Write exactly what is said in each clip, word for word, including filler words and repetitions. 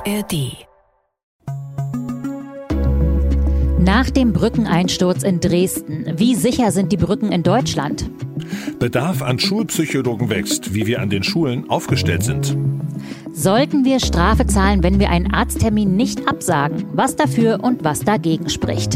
A R D. Nach dem Brückeneinsturz in Dresden, wie sicher sind die Brücken in Deutschland? Bedarf an Schulpsychologen wächst, wie wir an den Schulen aufgestellt sind. Sollten wir Strafe zahlen, wenn wir einen Arzttermin nicht absagen? Was dafür und was dagegen spricht?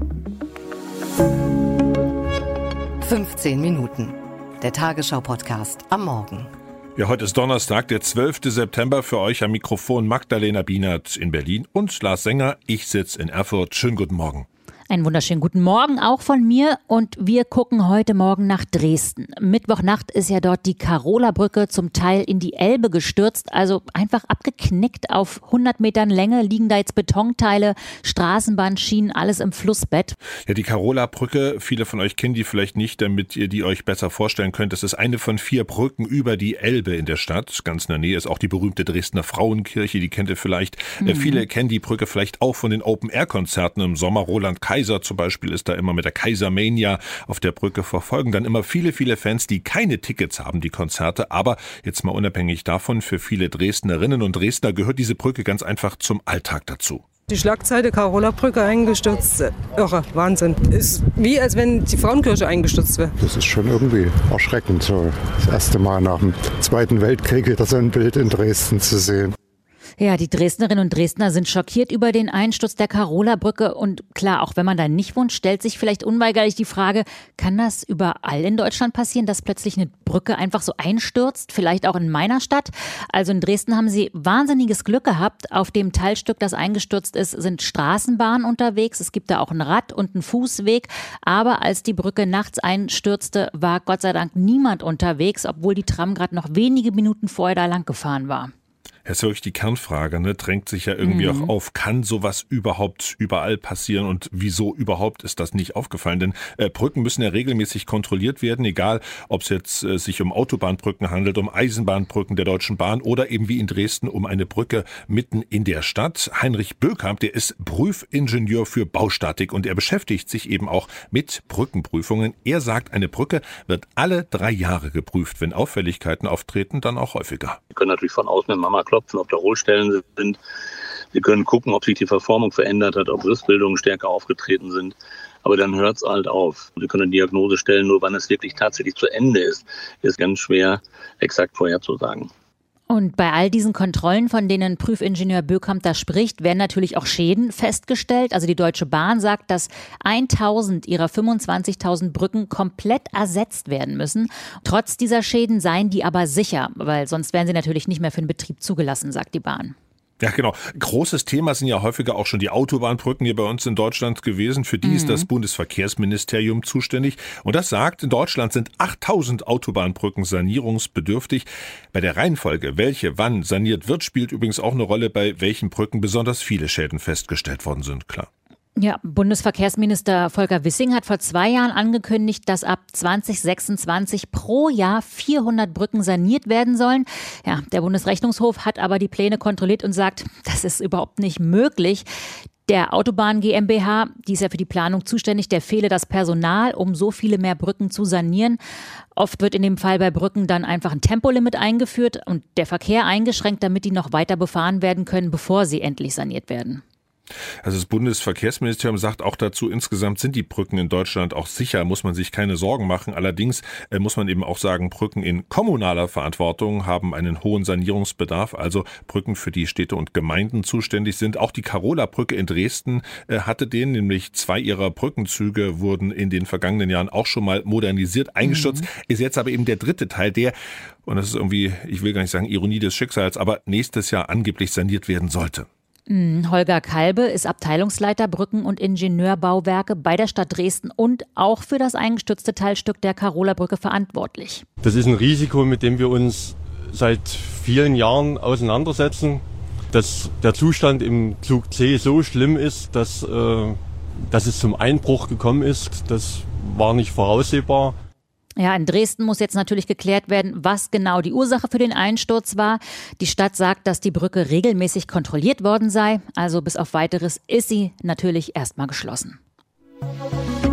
fünfzehn Minuten. Der Tagesschau-Podcast am Morgen. Ja, heute ist Donnerstag, der zwölfte September. Für euch am Mikrofon Magdalena Bienert in Berlin und Lars Sänger. Ich sitze in Erfurt. Schönen guten Morgen. Einen wunderschönen guten Morgen auch von mir und wir gucken heute Morgen nach Dresden. Mittwochnacht ist ja dort die Karola-Brücke zum Teil in die Elbe gestürzt, also einfach abgeknickt. Auf hundert Metern Länge liegen da jetzt Betonteile, Straßenbahnschienen, alles im Flussbett. Ja, die Karola-Brücke, viele von euch kennen die vielleicht nicht, damit ihr die euch besser vorstellen könnt. Das ist eine von vier Brücken über die Elbe in der Stadt. Ganz in der Nähe ist auch die berühmte Dresdner Frauenkirche, die kennt ihr vielleicht. Mhm. Viele kennen die Brücke vielleicht auch von den Open-Air-Konzerten im Sommer. Roland Kaiser zum Beispiel ist da immer mit der Kaisermania auf der Brücke, verfolgen dann immer viele, viele Fans, die keine Tickets haben, die Konzerte. Aber jetzt mal unabhängig davon, für viele Dresdnerinnen und Dresdner gehört diese Brücke ganz einfach zum Alltag dazu. Die Schlagzeile Karola-Brücke eingestürzt, irre, Wahnsinn. Ist wie, als wenn die Frauenkirche eingestürzt wäre. Das ist schon irgendwie erschreckend, so das erste Mal nach dem Zweiten Weltkrieg wieder so ein Bild in Dresden zu sehen. Ja, die Dresdnerinnen und Dresdner sind schockiert über den Einsturz der Karola-Brücke. Und klar, auch wenn man da nicht wohnt, stellt sich vielleicht unweigerlich die Frage, kann das überall in Deutschland passieren, dass plötzlich eine Brücke einfach so einstürzt? Vielleicht auch in meiner Stadt? Also in Dresden haben sie wahnsinniges Glück gehabt. Auf dem Teilstück, das eingestürzt ist, sind Straßenbahnen unterwegs. Es gibt da auch ein Rad- und einen Fußweg. Aber als die Brücke nachts einstürzte, war Gott sei Dank niemand unterwegs, obwohl die Tram gerade noch wenige Minuten vorher da lang gefahren war. Das ist wirklich die Kernfrage, ne? Drängt sich ja irgendwie mhm. auch auf, kann sowas überhaupt überall passieren und wieso überhaupt ist das nicht aufgefallen? Denn äh, Brücken müssen ja regelmäßig kontrolliert werden, egal ob es jetzt äh, sich um Autobahnbrücken handelt, um Eisenbahnbrücken der Deutschen Bahn oder eben wie in Dresden um eine Brücke mitten in der Stadt. Heinrich Bökamp, der ist Prüfingenieur für Baustatik und er beschäftigt sich eben auch mit Brückenprüfungen. Er sagt, eine Brücke wird alle drei Jahre geprüft. Wenn Auffälligkeiten auftreten, dann auch häufiger. Wir können natürlich von außen mit Mama klopfen, ob da Rollstellen sind. Wir können gucken, ob sich die Verformung verändert hat, ob Rissbildungen stärker aufgetreten sind. Aber dann hört es halt auf. Wir können eine Diagnose stellen, nur wann es wirklich tatsächlich zu Ende ist, ist ganz schwer exakt vorherzusagen. Und bei all diesen Kontrollen, von denen Prüfingenieur Bökamp da spricht, werden natürlich auch Schäden festgestellt. Also die Deutsche Bahn sagt, dass tausend ihrer fünfundzwanzigtausend Brücken komplett ersetzt werden müssen. Trotz dieser Schäden seien die aber sicher, weil sonst wären sie natürlich nicht mehr für den Betrieb zugelassen, sagt die Bahn. Ja, genau. Großes Thema sind ja häufiger auch schon die Autobahnbrücken hier bei uns in Deutschland gewesen. Für die mhm. ist das Bundesverkehrsministerium zuständig. Und das sagt, in Deutschland sind achttausend Autobahnbrücken sanierungsbedürftig. Bei der Reihenfolge, welche wann saniert wird, spielt übrigens auch eine Rolle, bei welchen Brücken besonders viele Schäden festgestellt worden sind, klar. Ja, Bundesverkehrsminister Volker Wissing hat vor zwei Jahren angekündigt, dass ab zwanzig sechsundzwanzig pro Jahr vierhundert Brücken saniert werden sollen. Ja, der Bundesrechnungshof hat aber die Pläne kontrolliert und sagt, das ist überhaupt nicht möglich. Der Autobahn GmbH, die ist ja für die Planung zuständig, der fehle das Personal, um so viele mehr Brücken zu sanieren. Oft wird in dem Fall bei Brücken dann einfach ein Tempolimit eingeführt und der Verkehr eingeschränkt, damit die noch weiter befahren werden können, bevor sie endlich saniert werden. Also das Bundesverkehrsministerium sagt auch dazu, insgesamt sind die Brücken in Deutschland auch sicher, muss man sich keine Sorgen machen. Allerdings äh, muss man eben auch sagen, Brücken in kommunaler Verantwortung haben einen hohen Sanierungsbedarf, also Brücken, für die Städte und Gemeinden zuständig sind. Auch die Karola-Brücke in Dresden äh, hatte den, nämlich zwei ihrer Brückenzüge wurden in den vergangenen Jahren auch schon mal modernisiert, eingestürzt. Mhm. Ist jetzt aber eben der dritte Teil, der, und das ist irgendwie, ich will gar nicht sagen Ironie des Schicksals, aber nächstes Jahr angeblich saniert werden sollte. Holger Kalbe ist Abteilungsleiter Brücken- und Ingenieurbauwerke bei der Stadt Dresden und auch für das eingestürzte Teilstück der Karola-Brücke verantwortlich. Das ist ein Risiko, mit dem wir uns seit vielen Jahren auseinandersetzen. Dass der Zustand im Zug C so schlimm ist, dass, äh, dass es zum Einbruch gekommen ist, das war nicht voraussehbar. Ja, in Dresden muss jetzt natürlich geklärt werden, was genau die Ursache für den Einsturz war. Die Stadt sagt, dass die Brücke regelmäßig kontrolliert worden sei. Also bis auf Weiteres ist sie natürlich erstmal geschlossen.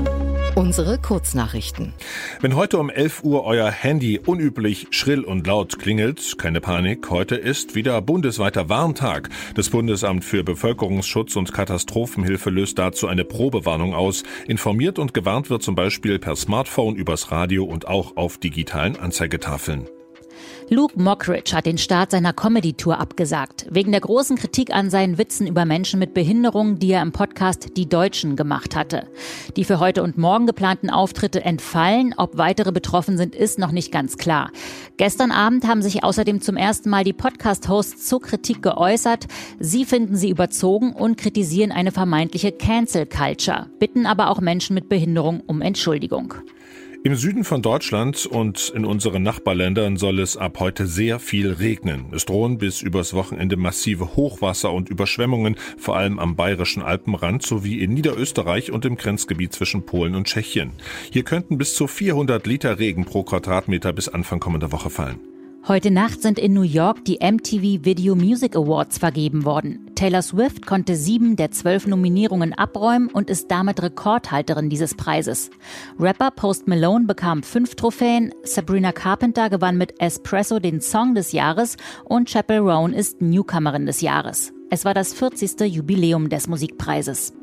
Unsere Kurznachrichten. Wenn heute um elf Uhr euer Handy unüblich schrill und laut klingelt, keine Panik, heute ist wieder bundesweiter Warntag. Das Bundesamt für Bevölkerungsschutz und Katastrophenhilfe löst dazu eine Probewarnung aus. Informiert und gewarnt wird zum Beispiel per Smartphone, übers Radio und auch auf digitalen Anzeigetafeln. Luke Mockridge hat den Start seiner Comedy-Tour abgesagt, wegen der großen Kritik an seinen Witzen über Menschen mit Behinderungen, die er im Podcast Die Deutschen gemacht hatte. Die für heute und morgen geplanten Auftritte entfallen. Ob weitere betroffen sind, ist noch nicht ganz klar. Gestern Abend haben sich außerdem zum ersten Mal die Podcast-Hosts zur Kritik geäußert. Sie finden sie überzogen und kritisieren eine vermeintliche Cancel-Culture, bitten aber auch Menschen mit Behinderung um Entschuldigung. Im Süden von Deutschland und in unseren Nachbarländern soll es ab heute sehr viel regnen. Es drohen bis übers Wochenende massive Hochwasser und Überschwemmungen, vor allem am bayerischen Alpenrand sowie in Niederösterreich und im Grenzgebiet zwischen Polen und Tschechien. Hier könnten bis zu vierhundert Liter Regen pro Quadratmeter bis Anfang kommender Woche fallen. Heute Nacht sind in New York die M T V Video Music Awards vergeben worden. Taylor Swift konnte sieben der zwölf Nominierungen abräumen und ist damit Rekordhalterin dieses Preises. Rapper Post Malone bekam fünf Trophäen, Sabrina Carpenter gewann mit Espresso den Song des Jahres und Chappell Roan ist Newcomerin des Jahres. Es war das vierzigste Jubiläum des Musikpreises.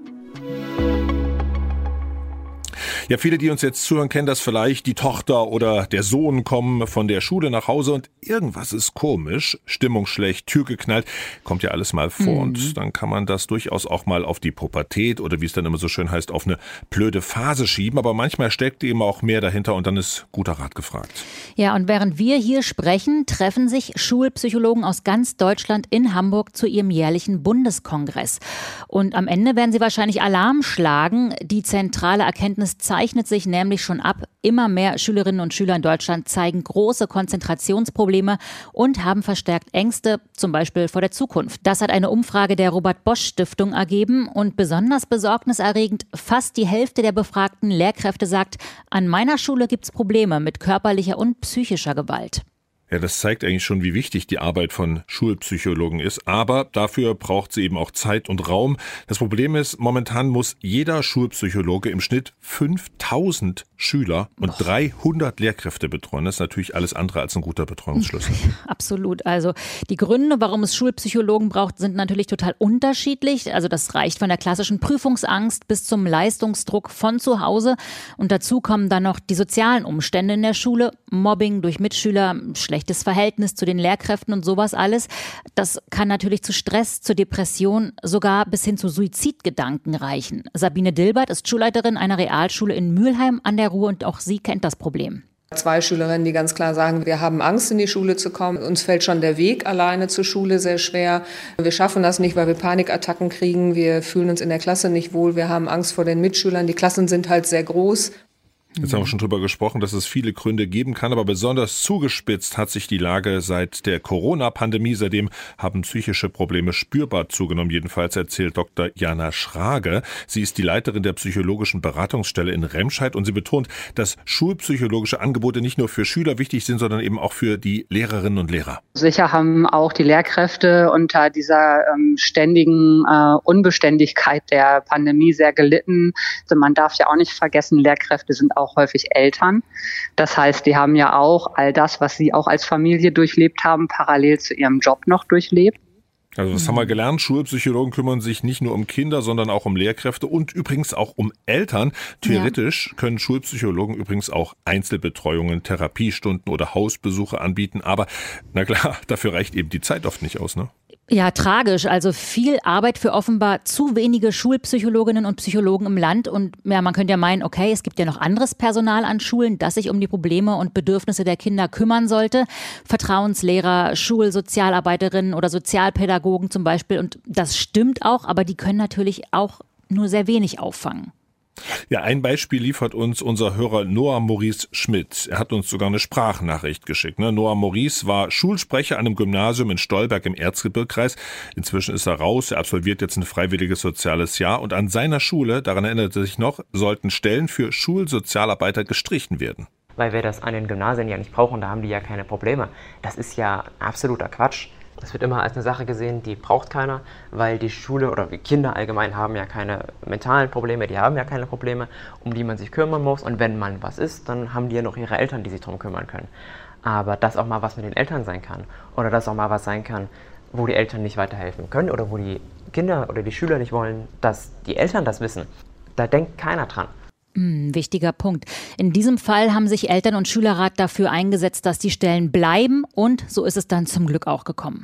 Ja, viele, die uns jetzt zuhören, kennen das vielleicht. Die Tochter oder der Sohn kommen von der Schule nach Hause und irgendwas ist komisch, Stimmung schlecht, Tür geknallt, kommt ja alles mal vor. Mhm. Und dann kann man das durchaus auch mal auf die Pubertät oder wie es dann immer so schön heißt, auf eine blöde Phase schieben. Aber manchmal steckt eben auch mehr dahinter und dann ist guter Rat gefragt. Ja, und während wir hier sprechen, treffen sich Schulpsychologen aus ganz Deutschland in Hamburg zu ihrem jährlichen Bundeskongress. Und am Ende werden sie wahrscheinlich Alarm schlagen. Die zentrale Erkenntnis zeichnet sich nämlich schon ab. Immer mehr Schülerinnen und Schüler in Deutschland zeigen große Konzentrationsprobleme und haben verstärkt Ängste, zum Beispiel vor der Zukunft. Das hat eine Umfrage der Robert-Bosch-Stiftung ergeben und besonders besorgniserregend, fast die Hälfte der befragten Lehrkräfte sagt, an meiner Schule gibt's Probleme mit körperlicher und psychischer Gewalt. Ja, das zeigt eigentlich schon, wie wichtig die Arbeit von Schulpsychologen ist. Aber dafür braucht sie eben auch Zeit und Raum. Das Problem ist, momentan muss jeder Schulpsychologe im Schnitt fünftausend Schüler und Och. dreihundert Lehrkräfte betreuen. Das ist natürlich alles andere als ein guter Betreuungsschlüssel. Absolut. Also die Gründe, warum es Schulpsychologen braucht, sind natürlich total unterschiedlich. Also das reicht von der klassischen Prüfungsangst bis zum Leistungsdruck von zu Hause. Und dazu kommen dann noch die sozialen Umstände in der Schule, Mobbing durch Mitschüler, schlechtes Verhältnis zu den Lehrkräften und sowas alles. Das kann natürlich zu Stress, zu Depression, sogar bis hin zu Suizidgedanken reichen. Sabine Dilbert ist Schulleiterin einer Realschule in Mülheim an der Ruhr und auch sie kennt das Problem. Zwei Schülerinnen, die ganz klar sagen, wir haben Angst, in die Schule zu kommen. Uns fällt schon der Weg alleine zur Schule sehr schwer. Wir schaffen das nicht, weil wir Panikattacken kriegen. Wir fühlen uns in der Klasse nicht wohl. Wir haben Angst vor den Mitschülern. Die Klassen sind halt sehr groß. Jetzt haben wir schon drüber gesprochen, dass es viele Gründe geben kann, aber besonders zugespitzt hat sich die Lage seit der Corona-Pandemie. Seitdem haben psychische Probleme spürbar zugenommen. Jedenfalls erzählt Doktor Jana Schrage. Sie ist die Leiterin der psychologischen Beratungsstelle in Remscheid und sie betont, dass schulpsychologische Angebote nicht nur für Schüler wichtig sind, sondern eben auch für die Lehrerinnen und Lehrer. Sicher haben auch die Lehrkräfte unter dieser ähm, ständigen äh, Unbeständigkeit der Pandemie sehr gelitten. Also man darf ja auch nicht vergessen, Lehrkräfte sind auch häufig Eltern. Das heißt, die haben ja auch all das, was sie auch als Familie durchlebt haben, parallel zu ihrem Job noch durchlebt. Also das haben wir gelernt. Schulpsychologen kümmern sich nicht nur um Kinder, sondern auch um Lehrkräfte und übrigens auch um Eltern. Theoretisch ja. können Schulpsychologen übrigens auch Einzelbetreuungen, Therapiestunden oder Hausbesuche anbieten. Aber na klar, dafür reicht eben die Zeit oft nicht aus, ne? Ja, tragisch. Also viel Arbeit für offenbar zu wenige Schulpsychologinnen und Psychologen im Land. Und ja, man könnte ja meinen, okay, es gibt ja noch anderes Personal an Schulen, das sich um die Probleme und Bedürfnisse der Kinder kümmern sollte. Vertrauenslehrer, Schulsozialarbeiterinnen oder Sozialpädagogen zum Beispiel. Und das stimmt auch, aber die können natürlich auch nur sehr wenig auffangen. Ja, ein Beispiel liefert uns unser Hörer Noah Maurice Schmidt. Er hat uns sogar eine Sprachnachricht geschickt. Ne? Noah Maurice war Schulsprecher an einem Gymnasium in Stolberg im Erzgebirgskreis. Inzwischen ist er raus. Er absolviert jetzt ein freiwilliges soziales Jahr. Und an seiner Schule, daran erinnert er sich noch, sollten Stellen für Schulsozialarbeiter gestrichen werden. Weil wir das an den Gymnasien ja nicht brauchen, da haben die ja keine Probleme. Das ist ja absoluter Quatsch. Es wird immer als eine Sache gesehen, die braucht keiner, weil die Schule oder die Kinder allgemein haben ja keine mentalen Probleme, die haben ja keine Probleme, um die man sich kümmern muss. Und wenn mal was ist, dann haben die ja noch ihre Eltern, die sich darum kümmern können. Aber dass auch mal was mit den Eltern sein kann oder dass auch mal was sein kann, wo die Eltern nicht weiterhelfen können oder wo die Kinder oder die Schüler nicht wollen, dass die Eltern das wissen, da denkt keiner dran. Hm, wichtiger Punkt. In diesem Fall haben sich Eltern- und Schülerrat dafür eingesetzt, dass die Stellen bleiben und so ist es dann zum Glück auch gekommen.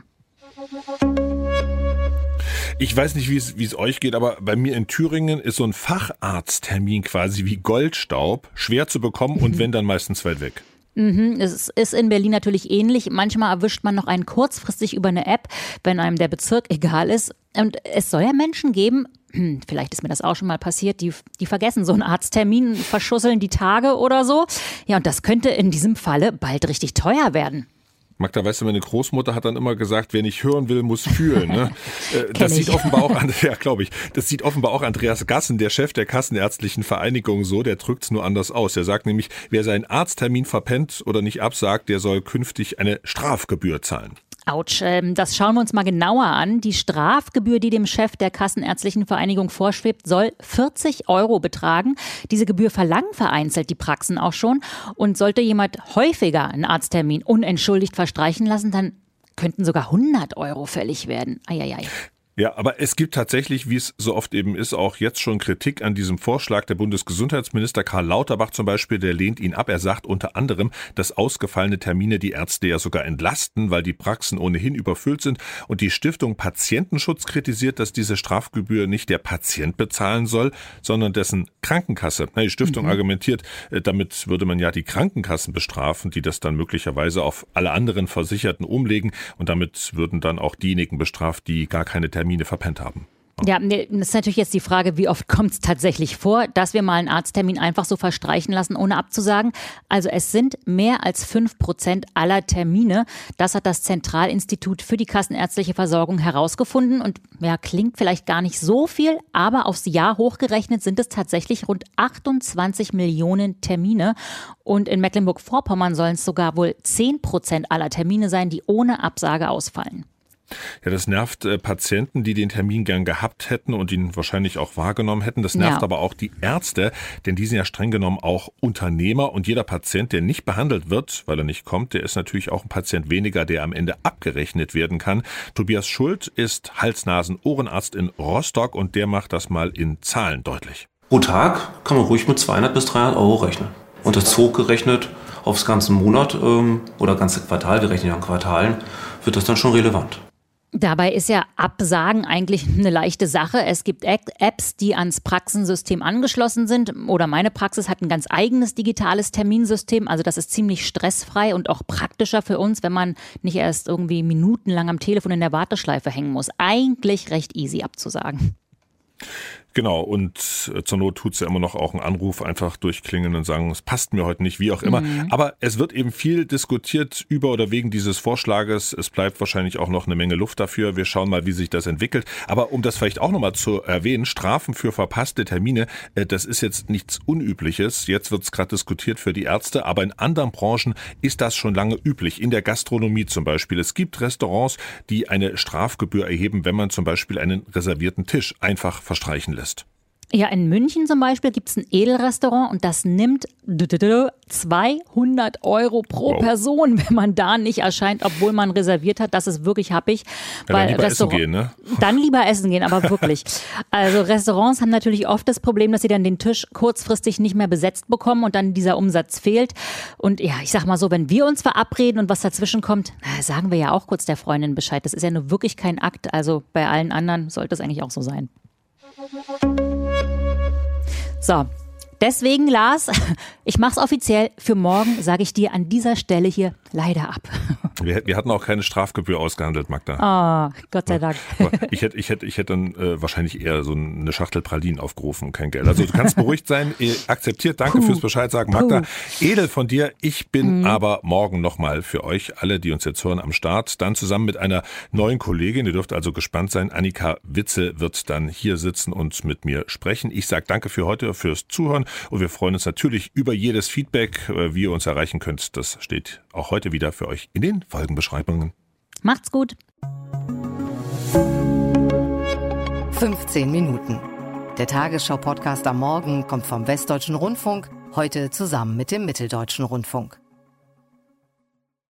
Ich weiß nicht, wie es, wie es euch geht, aber bei mir in Thüringen ist so ein Facharzttermin quasi wie Goldstaub, schwer zu bekommen und wenn, dann meistens weit weg. Mhm, es ist in Berlin natürlich ähnlich. Manchmal erwischt man noch einen kurzfristig über eine App, wenn einem der Bezirk egal ist. Und es soll ja Menschen geben, vielleicht ist mir das auch schon mal passiert, die, die vergessen so einen Arzttermin, verschusseln die Tage oder so. Ja, und das könnte in diesem Falle bald richtig teuer werden. Magda, weißt du, meine Großmutter hat dann immer gesagt, wer nicht hören will, muss fühlen. Ne? Das sieht offenbar auch, ja, glaube ich, das sieht offenbar auch Andreas Gassen, der Chef der Kassenärztlichen Vereinigung, so. Der drückt es nur anders aus. Er sagt nämlich, wer seinen Arzttermin verpennt oder nicht absagt, der soll künftig eine Strafgebühr zahlen. Autsch, das schauen wir uns mal genauer an. Die Strafgebühr, die dem Chef der Kassenärztlichen Vereinigung vorschwebt, soll vierzig Euro betragen. Diese Gebühr verlangen vereinzelt die Praxen auch schon. Und sollte jemand häufiger einen Arzttermin unentschuldigt verstreichen lassen, dann könnten sogar hundert Euro fällig werden. Eieiei. Ja, aber es gibt tatsächlich, wie es so oft eben ist, auch jetzt schon Kritik an diesem Vorschlag. Der Bundesgesundheitsminister Karl Lauterbach zum Beispiel, der lehnt ihn ab. Er sagt unter anderem, dass ausgefallene Termine die Ärzte ja sogar entlasten, weil die Praxen ohnehin überfüllt sind. Und die Stiftung Patientenschutz kritisiert, dass diese Strafgebühr nicht der Patient bezahlen soll, sondern dessen Krankenkasse. Die Stiftung mhm. argumentiert, damit würde man ja die Krankenkassen bestrafen, die das dann möglicherweise auf alle anderen Versicherten umlegen. Und damit würden dann auch diejenigen bestraft, die gar keine Termine Termine verpennt haben. Ja, das ist natürlich jetzt die Frage, wie oft kommt es tatsächlich vor, dass wir mal einen Arzttermin einfach so verstreichen lassen, ohne abzusagen. Also es sind mehr als fünf Prozent aller Termine. Das hat das Zentralinstitut für die kassenärztliche Versorgung herausgefunden. Und ja, klingt vielleicht gar nicht so viel, aber aufs Jahr hochgerechnet sind es tatsächlich rund achtundzwanzig Millionen Termine. Und in Mecklenburg-Vorpommern sollen es sogar wohl zehn Prozent aller Termine sein, die ohne Absage ausfallen. Ja, das nervt äh, Patienten, die den Termin gern gehabt hätten und ihn wahrscheinlich auch wahrgenommen hätten. Das nervt ja. aber auch die Ärzte, denn die sind ja streng genommen auch Unternehmer. Und jeder Patient, der nicht behandelt wird, weil er nicht kommt, der ist natürlich auch ein Patient weniger, der am Ende abgerechnet werden kann. Tobias Schult ist Hals-Nasen-Ohrenarzt in Rostock und der macht das mal in Zahlen deutlich. Pro Tag kann man ruhig mit zweihundert bis dreihundert Euro rechnen. Und das hochgerechnet aufs ganze Monat ähm, oder ganze Quartal, wir rechnen ja an Quartalen, wird das dann schon relevant. Dabei ist ja Absagen eigentlich eine leichte Sache. Es gibt Apps, die ans Praxensystem angeschlossen sind. Oder meine Praxis hat ein ganz eigenes digitales Terminsystem. Also das ist ziemlich stressfrei und auch praktischer für uns, wenn man nicht erst irgendwie minutenlang am Telefon in der Warteschleife hängen muss. Eigentlich recht easy abzusagen. Genau, und zur Not tut's ja immer noch auch einen Anruf, einfach durchklingeln und sagen, es passt mir heute nicht, wie auch immer. Mhm. Aber es wird eben viel diskutiert über oder wegen dieses Vorschlages. Es bleibt wahrscheinlich auch noch eine Menge Luft dafür. Wir schauen mal, wie sich das entwickelt. Aber um das vielleicht auch nochmal zu erwähnen, Strafen für verpasste Termine, das ist jetzt nichts Unübliches. Jetzt wird's gerade diskutiert für die Ärzte, aber in anderen Branchen ist das schon lange üblich. In der Gastronomie zum Beispiel. Es gibt Restaurants, die eine Strafgebühr erheben, wenn man zum Beispiel einen reservierten Tisch einfach verstreichen lässt. Ja, in München zum Beispiel gibt es ein Edelrestaurant und das nimmt zweihundert Euro pro wow. Person, wenn man da nicht erscheint, obwohl man reserviert hat. Das ist wirklich happig. Ja, weil dann lieber Restaurant- essen gehen, ne? Dann lieber essen gehen, aber wirklich. Also Restaurants haben natürlich oft das Problem, dass sie dann den Tisch kurzfristig nicht mehr besetzt bekommen und dann dieser Umsatz fehlt. Und ja, ich sag mal so, wenn wir uns verabreden und was dazwischen kommt, sagen wir ja auch kurz der Freundin Bescheid. Das ist ja nur wirklich kein Akt. Also bei allen anderen sollte es eigentlich auch so sein. So, deswegen, Lars, ich mach's offiziell. Für morgen sage ich dir an dieser Stelle hier leider ab. Wir, wir hatten auch keine Strafgebühr ausgehandelt, Magda. Oh, Gott sei Dank. Ich hätte, ich hätte, ich hätte dann äh, wahrscheinlich eher so eine Schachtel Pralinen aufgerufen und kein Geld. Also du kannst beruhigt sein, akzeptiert, danke Puh. fürs Bescheid sagen. Magda, Puh. edel von dir. Ich bin mhm. aber morgen nochmal für euch alle, die uns jetzt hören, am Start. Dann zusammen mit einer neuen Kollegin, ihr dürft also gespannt sein. Annika Witzel wird dann hier sitzen und mit mir sprechen. Ich sage danke für heute, fürs Zuhören und wir freuen uns natürlich über jedes Feedback, wie ihr uns erreichen könnt. Das steht auch heute wieder für euch in den Folgenbeschreibungen. Macht's gut. fünfzehn Minuten. Der Tagesschau-Podcast am Morgen kommt vom Westdeutschen Rundfunk, heute zusammen mit dem Mitteldeutschen Rundfunk.